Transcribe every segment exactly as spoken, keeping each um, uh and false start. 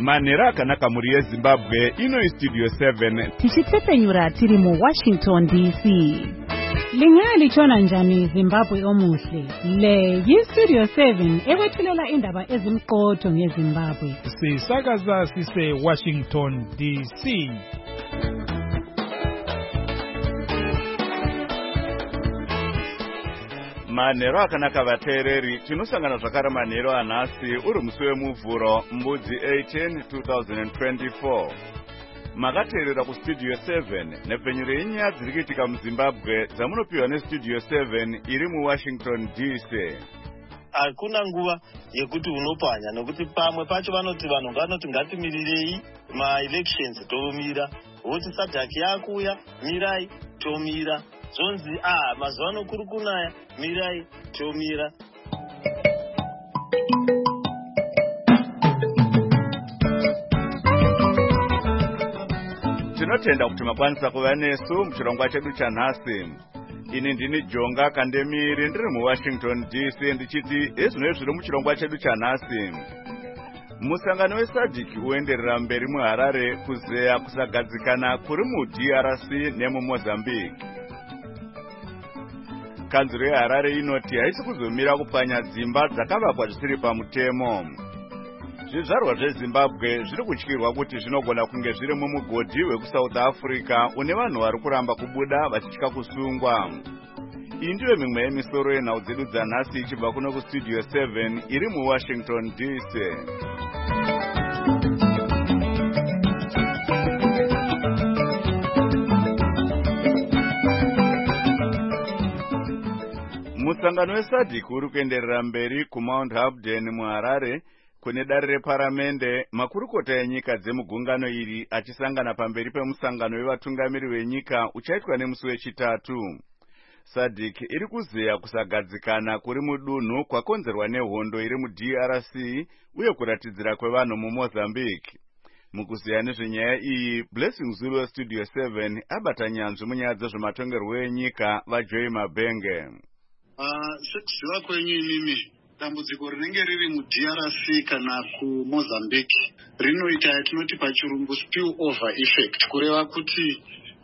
Manera akanaka muri yeZimbabwe ino iStudio seven. Tichitsepenyura tiri mu Washington D C. Lingalitshona njani Zimbabwe omuhle? Le yiStudio seven ekwethulela indaba ezimqotho ngeZimbabwe. Sisakaza sise Washington D C. Manero akanaka vateereri, tinosangana zvakare manero anhasi uri musi wemuvhuro mbudzi eighteen two thousand twenty-four. Makateerera kuStudio seven nepfenyuro yenyaya dziri kuitika muZimbabwe dzamunopiwa neStudio seven iri muWashington D C. Hakuna nguva yekuti unopanya nokuti pamwe pacho vanoti vanhu vanoti ngatimirirei ma-elections tomira, woti SADC yakuya mirai tomira, zonzi ah mazuva ano kuri kunaya mirai tomira. Tinotenda kuti makwanisa kuva nesu muchirongwa chedu chanhasi. Ini ndini Jonga Kandemiri ndiri muWashington D C ndichiti ezvino zviri muchirongwa chedu chanhasi. Musangano weSADC uenderera mberi muHarare kuzeya kusagadzikana kuri muD R C nemuMozambique. Kanzuro yeHarare inoti haisi kuzomira kupanya dzimba dzakavakwa zvisiri pamutemo. Zvizvarwa zveZimbabwe zviri kutyirwa kuti zvinogona kunge zviri mumugodhi wekuSouth Africa une vanhu vari kuramba kubuda vachitya kusungwa. Iyi ndiyo mimwe yemisoro yenhau dzedu dzanhasi ichibva kuno kuStudio seven iri muWashington D C. Musangano weSADC uri kuenderera mberi kuMount Hampden muHarare kune dare reparamende, makurukota enyika dzemugungano iri achisangana pamberi pemusangano wevatungamiri venyika uchaitwa nemusi wechitatu. SADC iri kuzeya kusagadzikana kuri mudunhu kwakonzerwa nehondo iri muD R C uye kuratidzira kwevanhu muMozambique. Mukuzeya nezvenyaya iyi, Blessing Zulu weStudio seven abata nyanzvi munyaya dzezvematongerwo enyika vaJoy Mabenge. Uh, sekuziva kwenyu imimi dambudziko rinenge riri muD R C kana kuMozambique rinoita yatinoti pachirungu spill over effect, kureva kuti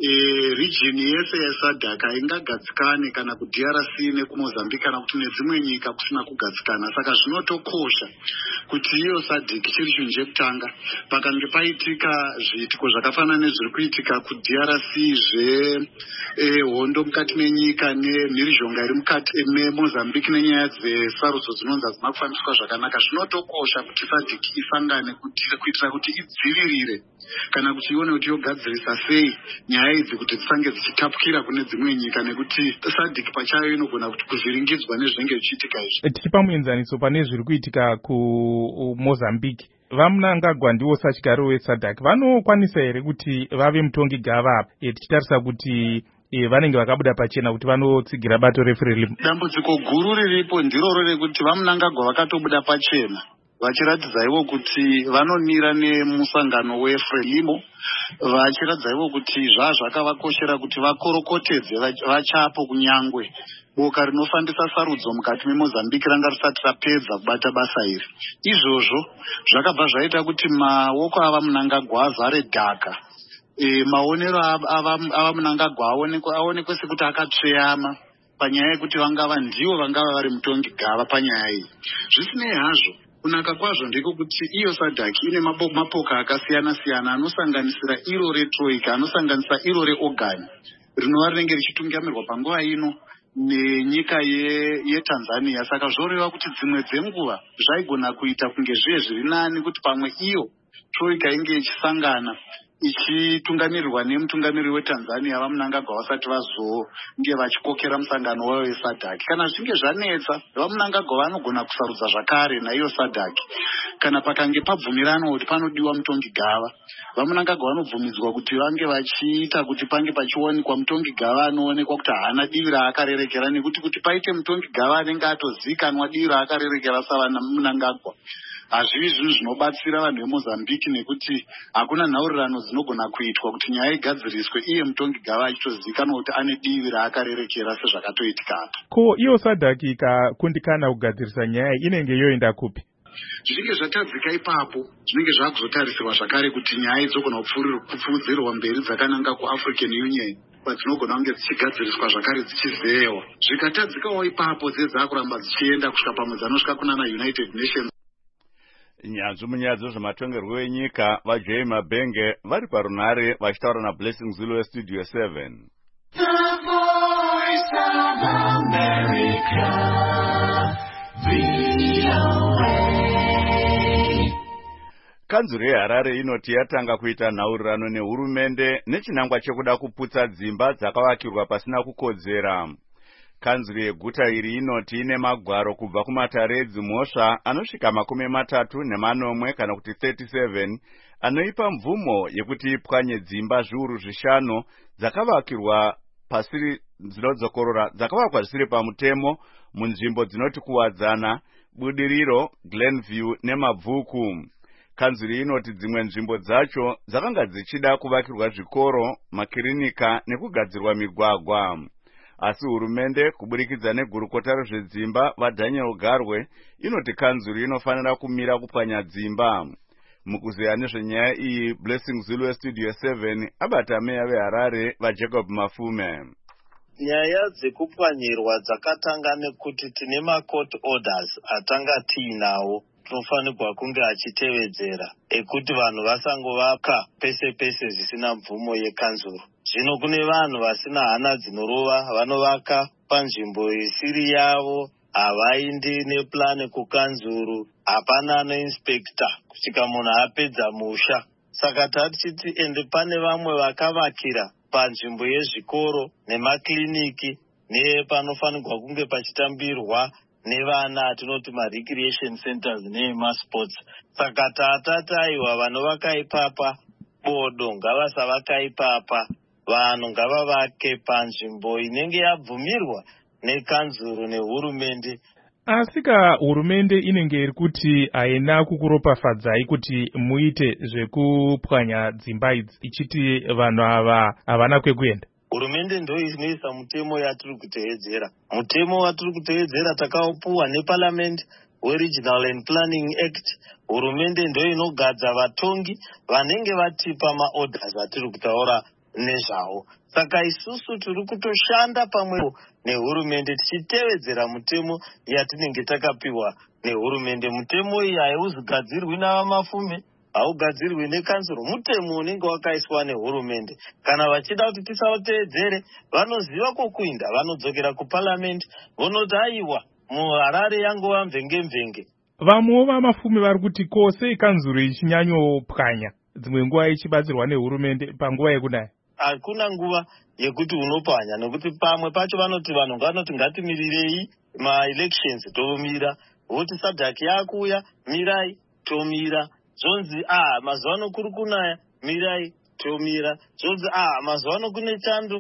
e, region yese yeSADC ingagadzikane kana kuD R C nekuMozambique kana kuti nedzimwe nyika kusina kugadzikana. Saka zvinotokosha kuti iyo SADC chiri chinhu chekutanga pakange paitika zviitiko zvakafanana nezviri kuitika kuD R C zve e, hondo mukati menyika nemhirizhonga iri mukati meMozambique nenyaya dzesarudzo dzinonzi hadzina kufambiswa zvakanaka. Zvinotokosha kuti SADC isangane kuitira kuti idzivirire kana kuti ione kuti yogadzirisa sei nyaya idzi kuti dzisange dzichitapukira kune dzimwe nyika, nekuti SADC pachayo inogona kuti kuvhiringidzwa nezvinenge zvichiitika izvi. Tichipa muenzaniso pane zviri kuitika kuMozambique, vaMnangagwa ndiwo sachigariro weSADC vanokwanisa here kuti vave mutongi gava e, tichitarisa kuti e, vanenge vakabuda pachena kuti vanotsigira bato reFrelimo? Dambudziko guru riripo ndiroro rekuti vaMnangagwa vakatobuda pachena vachiratidza ivo kuti vanomira nemusangano weFrelimo, vachiratidza ivo kuti zvazvakavakoshera kuti vakorokotedze vachapo kunyangwe boka rinofambisa sarudzo mukati meMozambique ranga risati rapedza kubata basa iri. Izvozvo zvakabva zvaita kuti maoko avaMnangagwa azare dhaka. E, maonero avaMnangagwa aonekwe sekuti akatsveyama panyaya yekuti vangava ndivo vangava vari mutongi gava panyaya iyi. Zvisinei hazvo, kunaka kwazvo ndiko kuti iyo SADC ine mapoka akasiyana siyana anosanganisira iro reTroika, anosanganisira iro reOrgan rinova rinenge richitungamirwa panguva ino nenyika yeTanzania ye saka zvoreva kuti dzimwe dzenguva zvaigona kuita kunge zviye zviri nani kuti pamwe iyo Troika inge ichisangana ichitungamirirwa nemutungamiri weTanzania vaMnangagwa vasati vazonge vachikokera musangano wayo weSADC. Kana zvichinge zvanetsa, vaMnangagwa vanogona kusarudza zvakare naiyo SADC. Kana pakange pabvumirana kuti panodiwa mutongi gava, vaMnangagwa vanobvumidzwa kuti vange vachiita kuti pange pachionekwa mutongi gava anoonekwa kuti haana divi raakarerekera, nekuti kuti paite mutongi gava anenge atozikanwa divi raakarerekera savaMnangagwa hazvivi zvinhu zvinobatsira vanhu veMozambique, nekuti hakuna nhaurirano dzinogona kuitwa kuti nyaya igadziriswe iye mutongi gava achitozikanwa kuti ane divi raakarerekera sezvakatoitika apa. Ko iyo SADC ikakundikana kugadzirisa nyaya inenge yoenda kupi? zvichinge zvatadzika ipapo zvinenge zvakuzotarisirwa zvakare kuti nyaya idzogona kupfuudzirwa mberi dzakananga kuAfrican Union kwadzinogona kunge dzichigadziriswa zvakare dzichizeyewa. Zvikatadzikawo ipapo dzedzakuramba dzichienda kusvika pamudzano nosvika kunana United Nations. Nyanzvi munyaya dzezvematongerwo enyika vaJay Mabenge vari parunhare vachitaura naBlessing Zulu weStudio seven. The Voice of America, V O A. Kanzuru yeHarare inoti yatanga kuita nhaurirano nehurumende nechinangwa chekuda kuputsa dzimba dzakavakirwa pasina kukodzera. Kanzuru yeguta iri inoti ine magwaro kubva kuMataredzi Mhosva anosvika makumi matatu nemanomwe kana kuti thirty-seven anoipa mvumo yekuti ipwanye dzimba zviuru zvishanu dzakavakirwa pasiri dzinodzokorora dzakavakwa zvisiri pamutemo munzvimbo dzinoti kuwadzana, Budiriro, Glenview neMabvuku. Kanzuru inoti dzimwe nzvimbo dzacho dzakanga dzichida kuvakirwa zvikoro, makirinika nekugadzirwa migwagwa. Asi hurumende kuburikidza negurukota rezvedzimba vaDaniel Garwe inoti kanzuru inofanira kumira kupwanya dzimba. Mukuzeya nezvenyaya iyi, Blessing Zulu weStudio seven abata meya veHarare vaJacob Mafume. Nyaya dzekupwanyirwa dzakatanga nekuti tine macourt orders atanga tiinawo tinofanirwa kunge achitevedzera ekuti vanhu vasangovaka pese pese zvisina mvumo yekanzuru. Zvino kune vanhu vasina hana dzinorova vanovaka panzvimbo isiri yavo, havaindi neplani kukanzuru, hapana anoinspekta kusvika munhu apedza musha. Saka tatichiti ende pane vamwe vakavakira panzvimbo yezvikoro nemakliniki nepanofanirwa kunge pachitambirwa nevana atinoti marecreation centers neemasports. Saka tatati aiwa vanovaka ipapa bodo ngavasavaka ipapa, vanhu ngavavake panzvimbo inenge yabvumirwa nekanzuru nehurumende. Asika hurumende inenge iri kuti haina kukuropafadzai kuti muite zvekupwanya dzimba idzi ichiti vanhu ava havana kwekuenda. Hurumende ndo inoisa mutemo yatiri kuteedzera. Mutemo watiri kuteedzera takaupuwa neParliament weRegional and Planning Act. Hurumende ndo inogadza vatongi vanenge vatipa maorders atiri kutaura nezvawo. Saka isusu tiri kutoshanda pamwepo nehurumende tichitevedzera mutemo yatinenge takapiwa nehurumende. Mutemo iyi hauzigadzirwi navamafume, haugadzirwi nekanzuru, mutemo unenge wakaiswa nehurumende. Kana vachida kuti tisautevedzere vanoziva kokuinda, vanodzokera kuParliament vonoti aiwa muHarare yangova mvenge-mvenge. Vamwewo vamafume vari kuti kose ikanzuru ichinyanyopwanya dzimwe nguva ichibatsirwa nehurumende panguva yekunaya. Hakuna nguva yekuti unopwanya nekuti pamwe pacho vanoti vanhu vanoti ngatimirirei ma-elections tomira, voti sadhaki yakuya mirai tomira, zvonzi ah mazuvano kuri kunaya mirai tomira, zvonzi ah mazuvano kune chando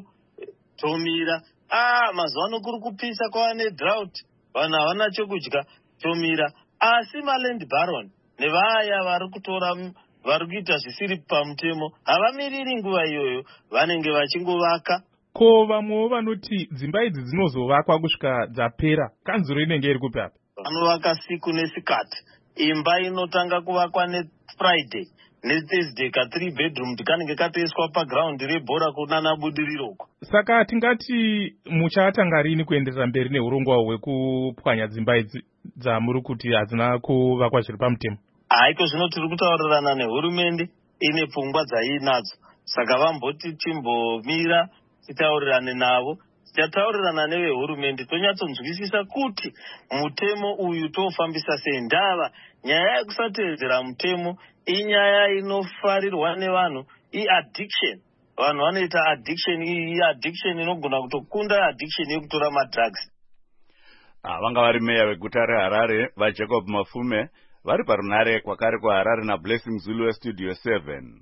tomira, ah mazuvano kuri kupisa kwava nedrought vanhu havana chokudya tomira. Asi maland baron nevaya vari kutora vari kuita zvisiri pamutemo havamiriri nguva iyoyo, vanenge vachingovaka. Ko vamwewo vanoti dzimba idzi dzinozovakwa kusvika dzapera, kanzuro inenge iri kupi apa? Vanovaka siku nesikati. Imba inotanga kuvakwa neFriday neThursday ka three bedroom kanenge katoiswa paground rebhora kunana Budiriroko. Saka tingati muchatanga rini kuenderera mberi neurongwa hwekupwanya dzimba idzi dzamuri kuti hadzina kuvakwa zviri pamutemo? Haiko zvino tiri kutaurirana nehurumende ine pfungwa dzaiinadzo. Saka vamboti timbomira titaurirane navo, tichataurirana nevehurumende tonyatsonzwisisa kuti mutemo uyu tofambisa sei. Ndava nyaya yekusatevedzera mutemo inyaya inofarirwa nevanhu, iaddiction. Vanhu vanoita addiction, iyi addiction inogona kutokunda addiction yekutora madrugs. Vanga vari meya veguta reHarare vaJacob Mafume vari parunhare kwakare kwaHarare naBlessing Zulu weStudio seven.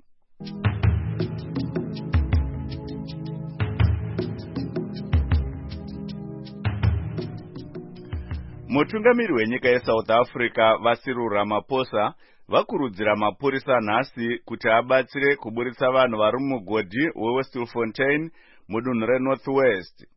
Mutungamiri wenyika yeSouth Africa vaCyril Ramaphosa vakurudzira mapurisa nhasi kuti abatsire kuburitsa vanhu vari mumugodhi weWestfontein mudunhu reNorth West.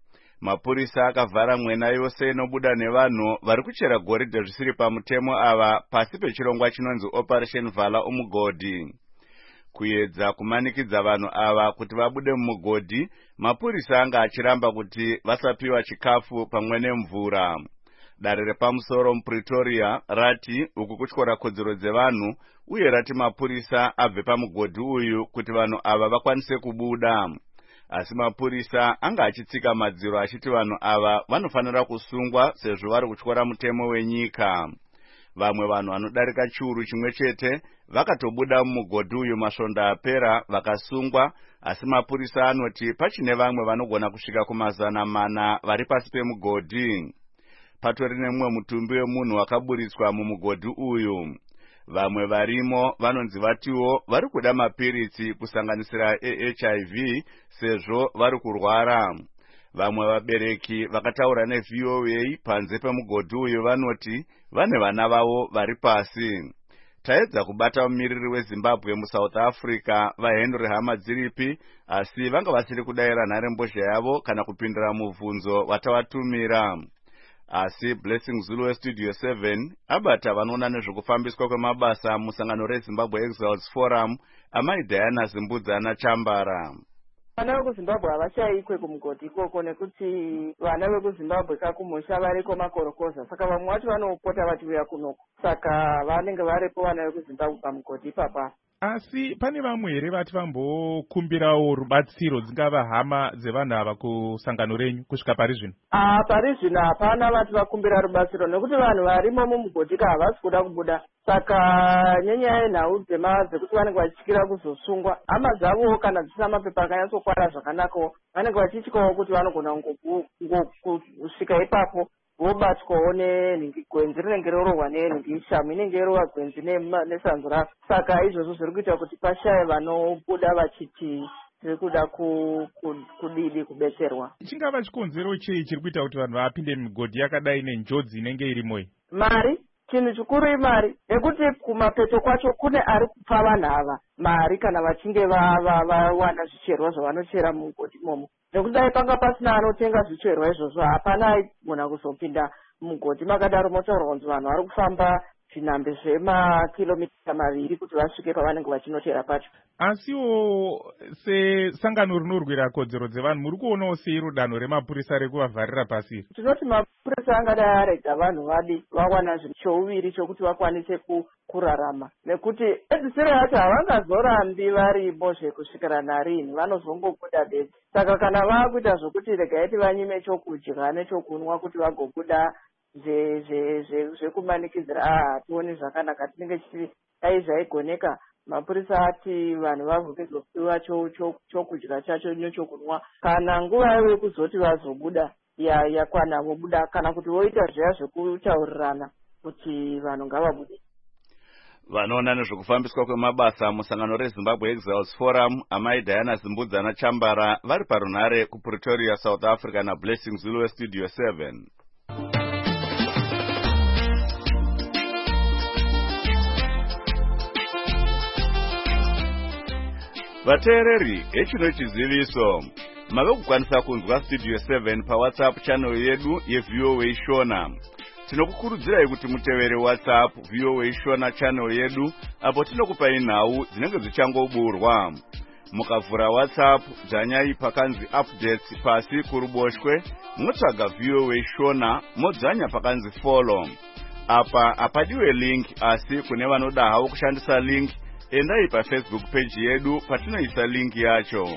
Mapurisa akavhara mwena yose inobuda nevanhu vari kuchera goridhe zvisiri pamutemo ava pasi pechirongwa chinonzi Operation Vala umugodhi. Kuedza kumanikidza vanhu ava kuti vabude mumugodhi, mapurisa anga achiramba kuti vasapiwa chikafu pamwe nemvura. Dare repamusoro muPretoria rati uku kutyora kodzero dzevanhu uye rati mapurisa abve pamugodhi uyu kuti vanhu ava vakwanise kubuda. Asi mapurisa anga achitsika madziro achiti vanhu ava vanofanira kusungwa sezvo vari kutyora mutemo wenyika. Vamwe vanhu vanodarika chiuru chimwe chete vakatobuda mumugodhi uyu masvondo apera vakasungwa, asi mapurisa anoti pachine vamwe vanogona kusvika kumazana mana vari pasi pemugodhi. Patori nemumwe mutumbi wemunhu wakaburitswa mumugodhi uyu. Vamwe varimo vanonzi vatiwo vari kuda mapiritsi kusanganisira e H I V sezvo vari kurwara. Vamwe vabereki vakataura neV O A panze pemugodhi uyu vanoti vane vana vavo vari pasi. Taedza kubata mumiriri weZimbabwe muSouth Africa vaHenry Hamadziripi, asi vanga vasiri kudayira nharembozha yavo kana kupindura mubvunzo watavatumira. Asi Blessing Zulu weStudio seven abata vanoona nezvekufambiswa kwemabasa musangano reZimbabwe Exiles Forum amai Diana Zimbudzana Chambara. Vana vekuZimbabwe havachayikwe kumugodhi ikoko nekuti vana vekuZimbabwe kakumusha variko makorokoza, saka vamwe vacho vanopota vachiuya kunoko, saka vanenge varipo vana vekuZimbabwe pamugodhi ipapa. Asi pane vamwe here vati vambokumbirawo rubatsiro dzingava hama dzevanhu ava kusangano renyu kusvika pari zvino? Ah, pari zvino hapana vati vakumbira rubatsiro nekuti vanhu varimo mumugodhi ka havasi kuda kubuda, saka nyenyaya yenhau dzema dzekuti vanenge vachityira kuzosungwa, hama dzavo kana dzisina mapepa akanyatsokwara zvakanakawo vanenge vachityawo kuti vanogona kusvika ipapo vobatwawo negwenzi rinenge rorohwa nenhingi, shamu inenge yerohwa gwenzi nesanzu rayo. Saka izvozvo zviri kuita kuti pashaye vanobuda vachiti tiri kuda kudidi kubetserwa. Chingava chikonzero chei chiri kuita kuti vanhu vapinde mugodhi yakadai nenjodzi inenge irimo iyi? Mari. Chinhu chikuru imari, nekuti kumapeto kwacho kune ari kupa vanhu ava mari kana vachinge vawana zvicherwa zvavanochera mugodhi imomo. Nekuti dai panga pasina anotenga zvicherwa izvozvo hapana aigona kuzopinda mugodhi makadaro motaurwa kunzi vanhu vari kufamba zvinhambe zvemakilomita maviri kuti vasvike pavanenge vachinochera pacho. Asiwo sesangano rinorwira kodzero dzevanhu muri kuonawo sei rudanho remapurisa rekuvavharira pasi? Tinoti mapurisa angadai arega vanhu vadi vawana chouviri chokuti vakwanise kurarama, nekuti edzisiro yacho havangazorambi varimo zvekusvikira narini, vanozongobuda bedzi. Saka kana vakuita zvokuti regaiti vanyime chokudya nechokunwa kuti vagobuda zvekumanikidzira hationi zvakanaka, tinenge chiti dai zvaigoneka mapurisa ati vanhu vavuke kupiwa chokudya chacho nechokunwa kana nguva yavo yekuzoti vazobuda yakwana vobuda, kana kuti voita zviya zvekutaurirana kuti vanhu ngavabude. Vanoona nezvekufambiswa kwemabasa musangano reZimbabwe Exiles Forum amai Diana Zimbudzana Chambara vari parunhare kuPretoria, South Africa naBlessing Zulu weStudio seven. Vateereri, echino chiziviso. Mave kukwanisa kunzwa Studio seven paWhatsApp channel yedu yeV O A Shona. Tinokukurudzirai kuti mutevere WhatsApp V O A Shona channel yedu apo tinokupai nhau dzinenge dzichangoburwa. Mukavhura WhatsApp dzanyai pakanzi updates pasi kuruboshwe, motsvaga V O A Shona modzanya pakanzi follow. Apa apadiwe link, asi kune vanoda havo kushandisa link, endai paFacebook page yedu patinoisa link yacho.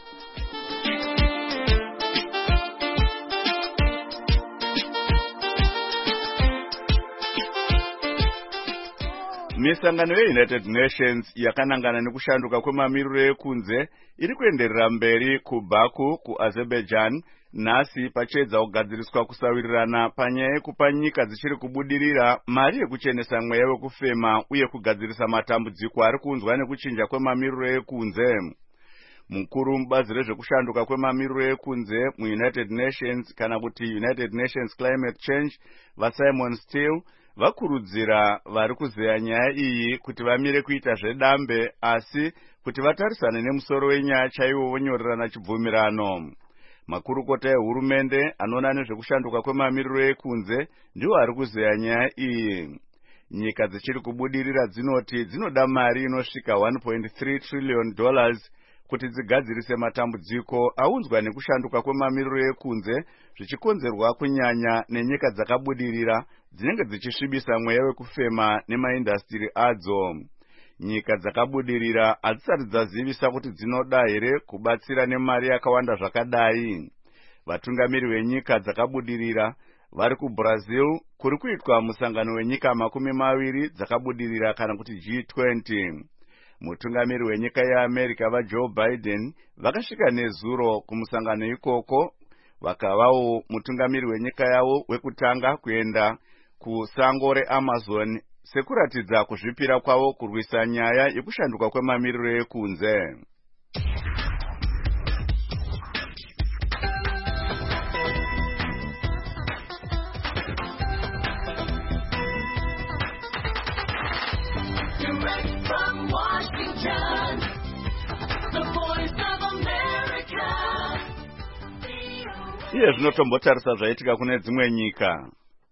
Misangano yeUnited Nations yakanangana nekushanduka kwemamiriro ekunze iri kuenderera mberi kuBaku kuAzerbaijan nhasi pachiedza kugadziriswa kusawirirana panyaya yekupa nyika dzichiri kubudirira mari yekuchenesa mweya wekufema uye kugadzirisa matambudziko ari kunzwa nekuchinja kwemamiriro ekunze. Mukuru mubazi rezvekushanduka kwemamiriro ekunze muUnited Nations kana kuti United Nations Climate Change vaSimon Still vakurudzira vari kuzeya nyaya iyi kuti vamire kuita zvedambe asi kuti vatarisane nemusoro wenyaya chaiwo vonyorerana chibvumirano. Makurukota ehurumende anoona nezvekushanduka kwemamiriro ekunze ndiwo ari kuzeya nyaya iyi. Nyika dzichiri kubudirira dzinoti dzinoda mari inosvika one point three trillion dollars kuti dzigadzirise matambudziko aunzwa nekushanduka kwemamiriro ekunze, zvichikonzerwa kunyanya nenyika dzakabudirira dzinenge dzichisvibisa mweya wekufema nemaindastiri adzo. Nyika dzakabudirira hadzisati dzazivisa kuti dzinoda here kubatsira nemari yakawanda zvakadai. Vatungamiri venyika dzakabudirira vari kuBrazil kuri kuitwa musangano wenyika makumi maviri dzakabudirira kana kuti G twenty. Mutungamiri wenyika yeAmerica vaJoe Biden vakasvika nezuro kumusangano ikoko, vakavawo mutungamiri wenyika yavo wekutanga kuenda kusango reAmazon sekuratidza kuzvipira kwavo kurwisa nyaya yekushanduka kwemamiriro ekunze. Direct from Washington, the voice of America. Iye zvinotombotarisa zvaitika kune dzimwe nyika.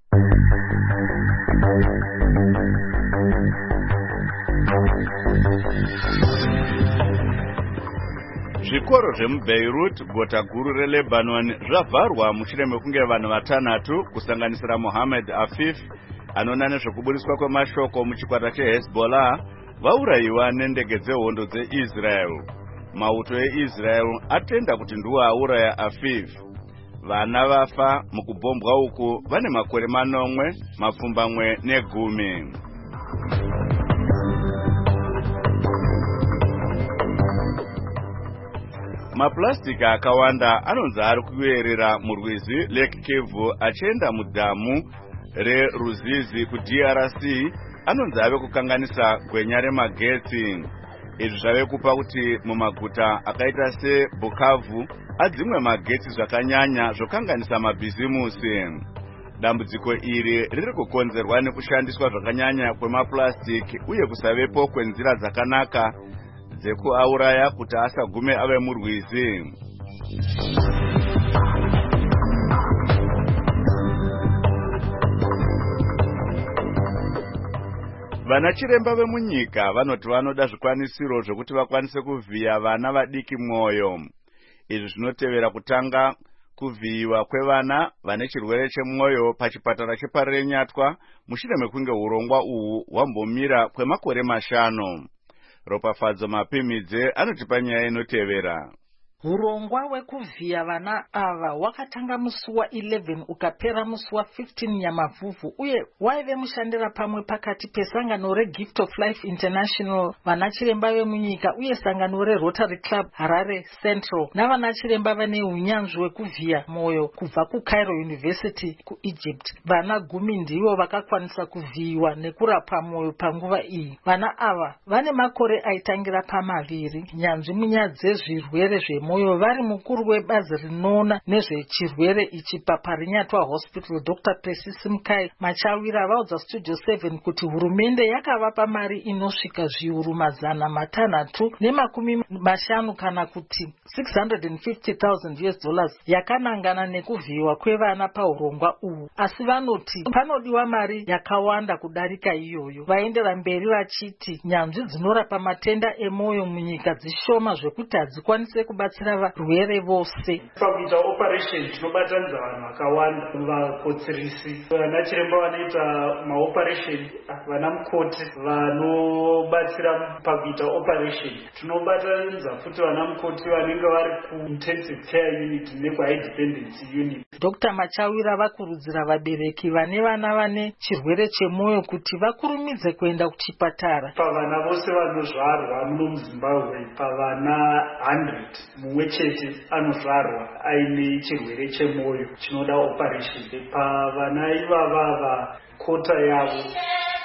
Zvikoro zvemuBeirut, gota guru reLebanon, zvavharwa mushure mekunge vanhu vatanhatu kusanganisira Mohammed Afif anoona nezvekubudiswa kwemashoko muchikwata cheHezbollah vaurayiwa nendege dzehondo dzeIsrael. Mauto eIsrael atenda kuti ndiwo auraya Afif. Vana vafa mukubhombwa uku vane makore manomwe, mapfumbamwe negumi. Maplastic akawanda anonzi ari kuyerera murwizi Lake Kivu achienda mudhamu reRuzizi kuD R C anonzi ave kukanganisa gwenya remagetsi. Izvi zvave kupa kuti mumaguta akaita seBukavu adzimwe magetsi zvakanyanya zvokanganisa mabhizimusi. Dambudziko iri riri kukonzerwa nekushandiswa zvakanyanya kwemaplastic uye kusavepo kwenzira dzakanaka dzekuauraya kuti asagume ave murwizi. Vana chiremba vemunyika vanoti vanoda zvikwanisiro zvokuti vakwanise kuvhiya vana vadiki mwoyo. Izvi zvinotevera kutanga kuvhiyiwa kwevana vane chirwere chemwoyo pachipatara cheparenyatwa mushure mekunge urongwa uhu hwambomira kwemakore mashanu. Ropafadzo Mapimidze anotipa nyaya inotevera. Urongwa wekuvhiya vana ava wakatanga musi wa11 ukapera musi wa15 Nyamavhuvhu uye waive mushandira pamwe pakati pesangano reGift of Life International, vana chiremba vemunyika uye sangano reRotary Club Harare Central navana chiremba vane unyanzvi wekuvhiya mwoyo kubva kuCairo University kuEgypt. Vana gumi ndivo vakakwanisa kuvhiyiwa nekurapwa mwoyo panguva iyi. Vana ava vane makore aitangira pamaviri. Nyanzvi munyaya dzezvirwere zvemwoyo moyo vari mukuru webazi rinoona nezvechirwere ichi paParinyatwa Hospital Doctor Plessis Mkai Machawira vaudza Studio seven kuti hurumende yakavapa mari inosvika zviuru mazana matanhatu nemakumi mashanu kana kuti six hundred fifty thousand U S dollars yakanangana nekuvhiyiwa kwevana paurongwa uhu, asi vanoti panodiwa mari yakawanda kudarika iyoyo. Vaendera mberi vachiti nyanzvi dzinorapa matenda emwoyo munyika dzishoma zvekuti hadzikwanise kubatsira varwere vose. Pakuita operation tinobatanidza vanhu vakawanda, vakotsirisi, vana chiremba vanoita maoperation, vana mukoti vanobatsira pakuita operation. Tinobatanidza futi vana mukoti vanenge vari ku-intensive care unit neku-high dependency unit. Doctor Machawira vakurudzira vabereki vane vana vane chirwere chemwoyo kuti vakurumidze kuenda kuchipatara. Pavana vose vanozvarwa muno muZimbabwe, pavana one hundred mumwe chete anozvarwa aine chirwere chemwoyo chinoda operation. Pavana ivava kota yavo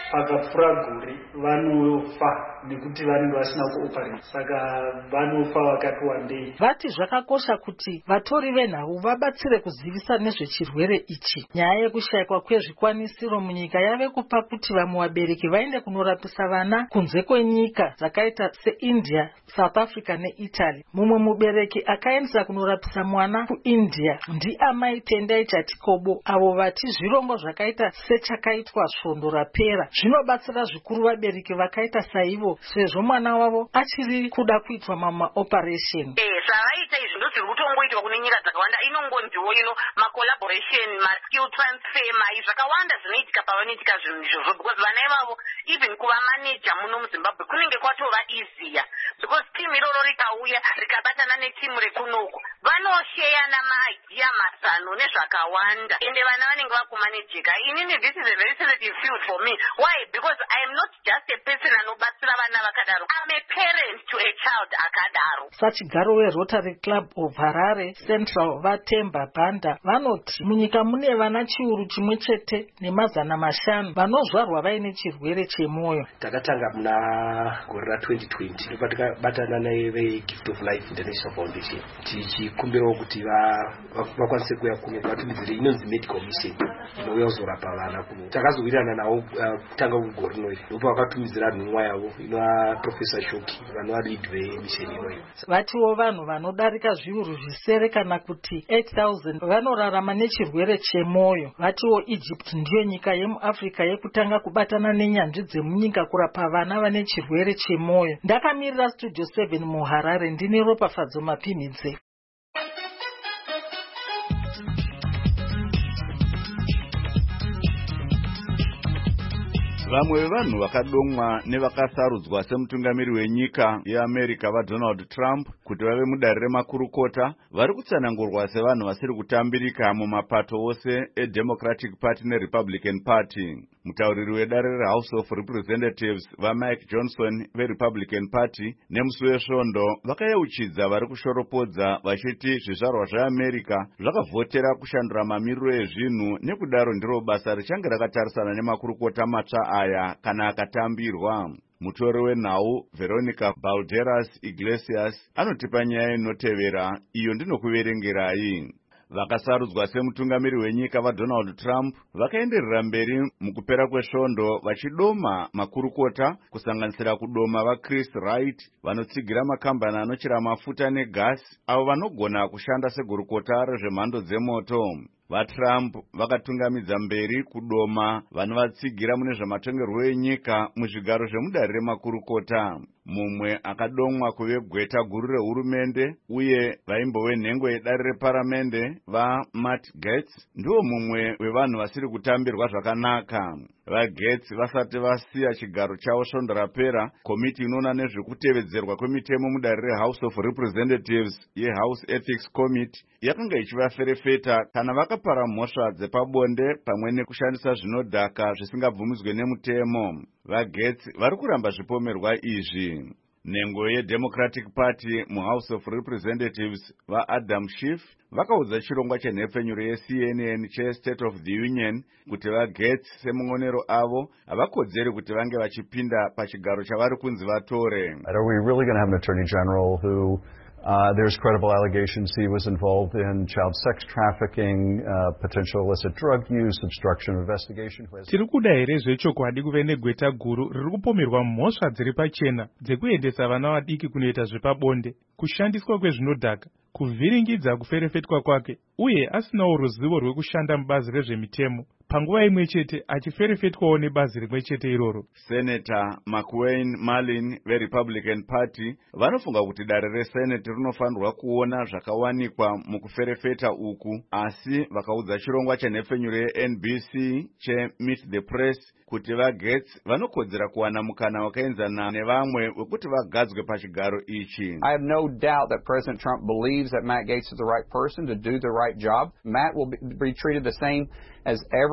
pakapfuura gore vanofa nekuti vanenge vasina kuoperate, saka vanofa vakati wandei. Vati zvakakosha kuti vatori venhau vabatsire kuzivisa nezvechirwere ichi. Nyaya yekushayikwa kwezvikwanisiro munyika yave kupa kuti vamwe vabereki vaende kunorapisa vana kunze kwenyika dzakaita seIndia, South Africa neItaly. Mumwe mubereki akaendesa kunorapisa mwana kuIndia ndiamai Tendai Chatikobo, avo vati zvirongwa zvakaita sechakaitwa svondo rapera zvinobatsira zvikuru vabereki vakaita saivo, sezvo mwana wavo achiri kuda kuitwa mama operation. Eh, zvavaita izvi ndo zviri kutongoitwa kune nyika dzakawanda. Inongondiwo ino ma collaboration, ma skill transfer, mai zvakawanda zvinoitika pavanoitika zvinhu izvozvo, because vana ivavo even kuva manager muno muZimbabwe kunenge kwatova easier, because team iroro rikauya rikabatana netimu rekunoku vanosheyana maidea mazano nezvakawanda, ende vana vanenge vakumanejeka. Inini this is a very sensitive field for me. Why? Because I am not just a person anobatsira vana vakadaro, I'm a parent to a child akadaro. Sachigaro weRotary Club of Harare Central vaTemba Banda vanoti munyika mune vana chiuru chimwe chete nemazana mashanu vanozvarwa vaine chirwere chemwoyo. Takatanga muna gore ra twenty twenty ndipo takabatana neVeGift of Life International Foundation tichikumbirawo kuti vakwanise kuya kuno vatumidzire inonzi medical mission inouya kuzorapa vana kuno. Takazowirirana nawo kutanga kugore rinoiri ndipo vakatumidzira nhumwa yavo inova Professor Shoki vanova lead vemission inoyi. Vatiwo vanhu vanodarika zviuru zvisere kana kuti eight thousand vanorarama nechirwere chemwoyo. Vatiwo Egypt ndiyo nyika yemuAfrica yekutanga kubatana nenyanzvi dzemunyika kurapa vana vane chirwere chemwoyo. Ndakamirira Studio seven muHarare ndine Ropafadzo Mapinidze. Vamwe vevanhu vakadomwa nevakasarudzwa semutungamiri wenyika yeAmerica vaDonald Trump kuti vave mudare remakurukota vari kutsanangurwa sevanhu vasiri kutambirika mumapato ose eDemocratic Party neRepublican Party. Mutauriri wedare reHouse of Representatives vaMike Johnson veRepublican Party nemusi wesvondo vakayeuchidza vari kushoropodza vachiti zvizvarwa zveAmerica zvakavhotera kushandura mamiriro ezvinhu, nekudaro ndiro basa richange rakatarisana nemakurukota matsva aya kana akatambirwa. Mutori wenhau Veronica Balderas Iglesias anotipa nyaya inotevera, iyo ndinokuverengerai. Vakasarudzwa semutungamiri wenyika vaDonald Trump vakaenderera mberi mukupera kwesvondo vachidoma makurukota kusanganisira kudoma vaChris Wright vanotsigira makambani anochera mafuta negasi avo vanogona kushanda segurukota rezvemhando dzemoto. VaTrump vakatungamidza mberi kudoma vanovatsigira mune zvamatongerwo enyika muzvigaro zvemudare remakurukota. Mumwe akadomwa kuve gweta guru rehurumende uye vaimbowe nhengo yedare reparamende vaMatt Gaetz ndiwo mumwe wevanhu vasiri kutambirwa zvakanaka. VaGaetz vasati vasiya chigaro chavo svondo rapera, komiti inoona nezvekutevedzerwa kwemitemo mudare reHouse of Representatives yeHouse Ethics Committee yakanga ichivaferefeta kana vakapara mhosva dzepabonde pamwe nekushandisa zvinodhaka zvisingabvumidzwe nemutemo. VaGaetz vari kuramba zvipomerwa izvi. Nhengo yeDemocratic Party muHouse of Representatives vaAdam Schiff vakaudza chirongwa chenhepfenyuro yeC N N cheState of the Union kuti vaGaetz semungonero avo havakodzeri kuti vange vachipinda pachigaro chavari kunzi vatore. Are we really going to have an Attorney General who Uh, there's credible allegations he was involved in child sex trafficking, uh, potential illicit drug use, obstruction of investigation. Tiri kuda here zvechokwadi kuve negweta guru riri kupomerwa mhosva dziri pachena dzekuendesa vana vadiki kunoita zvepabonde, kushandiswa kwezvinodhaka, kuvhiringidza kuferefetwa kwake, uye asinawo ruzivo rwekushanda mubazi rezvemitemo, panguva imwe chete achiferefetwawo nebazi rimwe chete iroro. Senator McWayne Marlin veRepublican Party vanofunga kuti dare reSenate rinofanirwa kuona zvakawanikwa mukuferefeta uku, asi vakaudza chirongwa chenhepfenyuro yeN B C cheMeet the Press kuti vaGaetz vanokodzera kuwana mukana wakaenzana nevamwe wekuti vagadzwe pachigaro ichi. I have no doubt that President Trump believes that Matt Gaetz is the right person to do the right job. Matt will be, be treated the same as every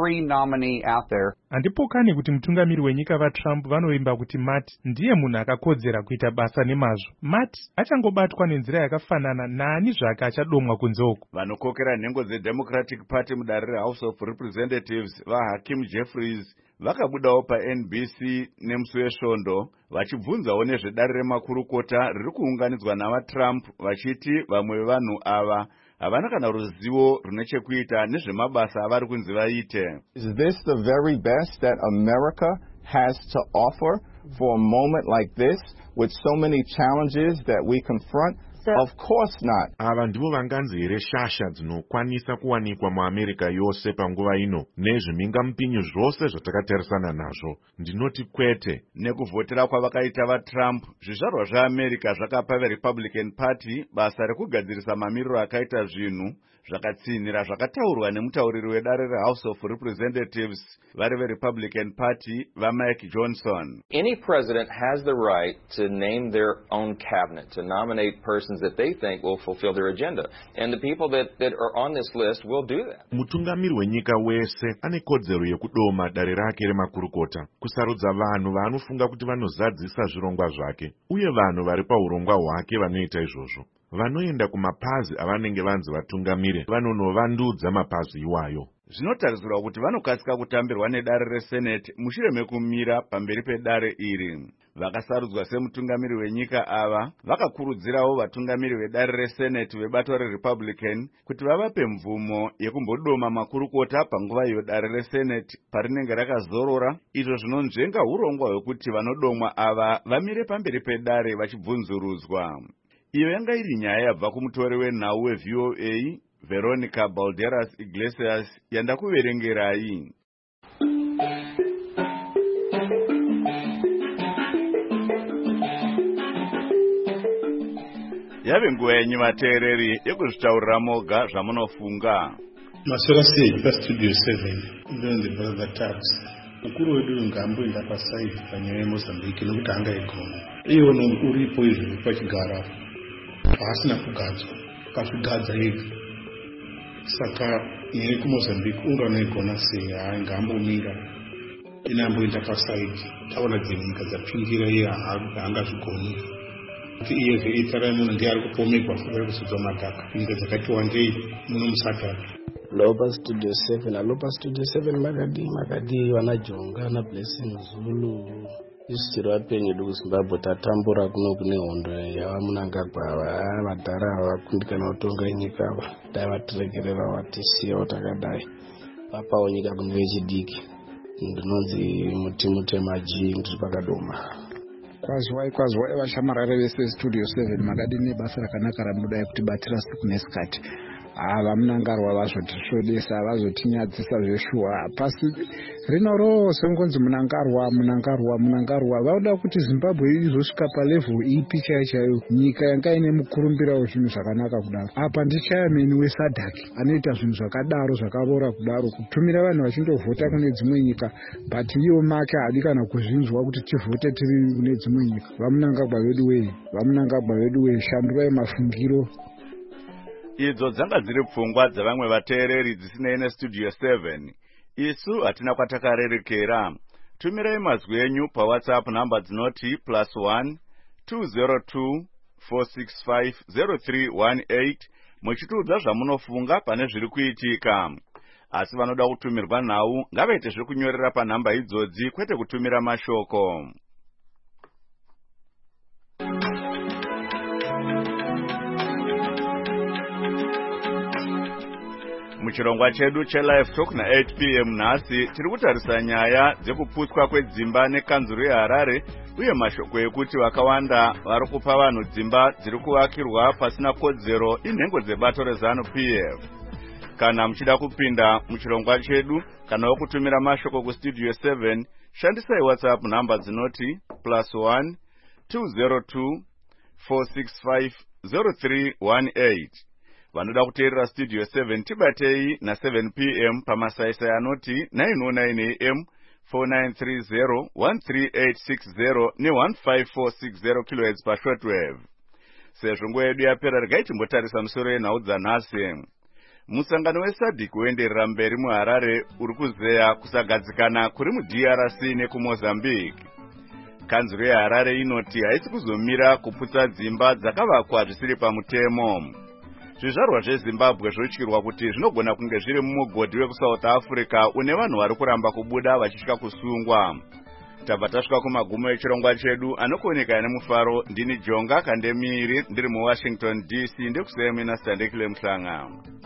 three nominee out there. Handipokani kuti mutungamiri wenyika vaTrump vanovimba kuti Matt ndiye munhu akakodzera kuita basa nemazvo. Matt achangobatwa nenzira yakafanana naani zvake achadomwa kunze uku. Vanokokera nhengo dzeDemocratic Party mudare reHouse of Representatives vaHakeem Jeffries vakabudawo paN B C nemusi wesvondo vachibvunzawo nezvedare remakurukota riri kuunganidzwa navaTrump vachiti vamwe vevanhu ava havana kana ruzivo rune chekuita nezvemabasa avari kunzi vaite. Is this the very best that America has to offer for a moment like this with so many challenges that we confront? Of course not. Ava ndivo vanganzi here shasha dzinokwanisa kuwanikwa muAmerica yose panguva ino nezvimingamupinyu zvose zvatakatarisana nazvo. Ndinoti kwete. Nekuvhotera kwavakaita vaTrump, zvizvarwa zveAmerica zvakapa veRepublican Party basa rekugadzirisa mamiriro akaita zvinhu zvakatsinhira zvakataurwa nemutauriri wedare reHouse of Representatives vari veRepublican Party vaMike Johnson. Any president has the right to name their own cabinet, to nominate persons that they think will fulfill their agenda. And the people that, that are on this list will do that. Mutungamiri wenyika wese ane kodzero yekudoma dare rake remakurukota, kusarudza vanhu vanofunga kuti vanozadzisa zvirongwa zvake, uye vanhu vari paurongwa hwake vanoita izvozvo. Vanoenda kumapazi avanenge vanzi vatungamire vanonovandudza mapazi iwayo. Zvinotarisirwa kuti vanokasika kutambirwa nedare reSenate mushure mekumira pamberi pedare iri. Vakasarudzwa semutungamiri wenyika ava vakakurudzirawo vatungamiri vedare reSenate vebato reRepublican kuti vavape mvumo yekumbodoma makurukota panguva iyo dare reSenate parinenge rakazorora, izvo zvinonzvenga urongwa hwekuti vanodomwa ava vamire pamberi pedare vachibvunzurudzwa. Iyo yanga iri nyaya yabva kumutori wenhau weV O A Veronica Balderas Iglesias yandakuverengerai. Yave nguva yenyu vateereri yekuzvitaurira moga zvamunofunga. Masora sei paStudio seven ndonzi brother Tabs. Mukuru wedu ngamboenda pasaivi panyaya yeMozambique nekuti angaigona. Iwo uripo izvi pachigara haasina kugadzwa kazvigadza ega. Saka nyaya kuMozambique unganoigona sei? Hai, ngambomira inamboenda pasaidi taona dzimwe nyika dzapingira iye haangazvigoni. Iye zveitara munhu ndiye ari kupomekwa fuka kuzodzwa madhaka. Nyika dzakati wandei muno musatatu. Lopa Studio seven, alopa Studio seven Magadi, Magadi wanajonga na Blessing Zulu. Isiro apenye du Zimbabwe tatambura kuno kune hondo ya Mnangagwa vadhara vakundikana utonga nyika ava. Dai vatiregerera watisiya utakadai. Papa nyika kune vechidiki. Ndinonzi Mutimute Maji ndiri pakadoma. Kwazwai kwazwai vashamarare vese Studio seven Magadi nebasa rakanaka ramunoda kuti batira siku nesikati. Ava Mnangarwa vazotisvodesa vazotinyadzisa zveshuwa pasi rino rose ngonzi Mnangarwa Mnangarwa Mnangarwa vauda kuti Zimbabwe izosvika palevel ipi chaiyo chaiyo nyika yanga ine mukurumbira wezvinhu zvakanaka kudaro. Apa ndichayameni weSADC anoita zvinhu zvakadaro zvakavora kudaro kutumira vanhu vachindovhota kune dzimwe nyika, but iyo make hadi kana kuzvinzwa kuti tivhote tiri kune dzimwe nyika. Vamnangagwa vedu wei, Vamnangagwa vedu wei, shandurai mafungiro. Idzo dzanga dziri pfungwa dzavamwe vateereri dzisinei neStudio seven. Isu hatina kwatakarerekera. Tumirai mazwi enyu paWhatsApp namba dzinoti plus one two zero two four six five zero three one eight muchitiudza zvamunofunga pane zviri kuitika. Asi vanoda kutumirwa nhau ngavaite zvekunyorera panhamba idzodzi kwete kutumira mashoko. Muchirongwa chedu cheLive Talk na eight p m nhasi tiri kutarisa nyaya dzekuputswa kwedzimba nekanzuru yeHarare uye mashoko ekuti vakawanda vari kupa vanhu dzimba dziri kuvakirwa pasina kodzero inhengo dzebato reZANU P F. Kana muchida kupinda muchirongwa chedu kana wokutumira mashoko kuStudio seven, shandisai WhatsApp namba dzinoti plus one two zero two four six five zero three one eight. Vanoda kuteerera Studio seven tibatei na seven p m pamasaisai anoti nine oh nine a m four nine three zero one three eight six zero ne one five four six zero kilohertz pashortwave. Sezvo nguva yedu yapera regai timbotarisa musoro yenhau dzanhasi. musangano wesadhiki uenderera mberi muharare uri kuzeya kusagadzikana kuri mud r c nekumozambique. Kanzuro yeharare inoti haisi kuzomira kuputsa dzimba dzakavakwa zvisiri pamutemo. Zvizvarwa zvezimbabwe zvotyirwa kuti zvinogona kunge zviri mumugodhi wekusouth africa une vanhu vari kuramba kubuda vachitya kusungwa. Tabva tasvika kumagumo echirongwa chedu, anokuoneka nemufaro. Ndini Jonga Kandemiri ndiri muWashington D C, ndekuseya mina Standekile Mhlanga.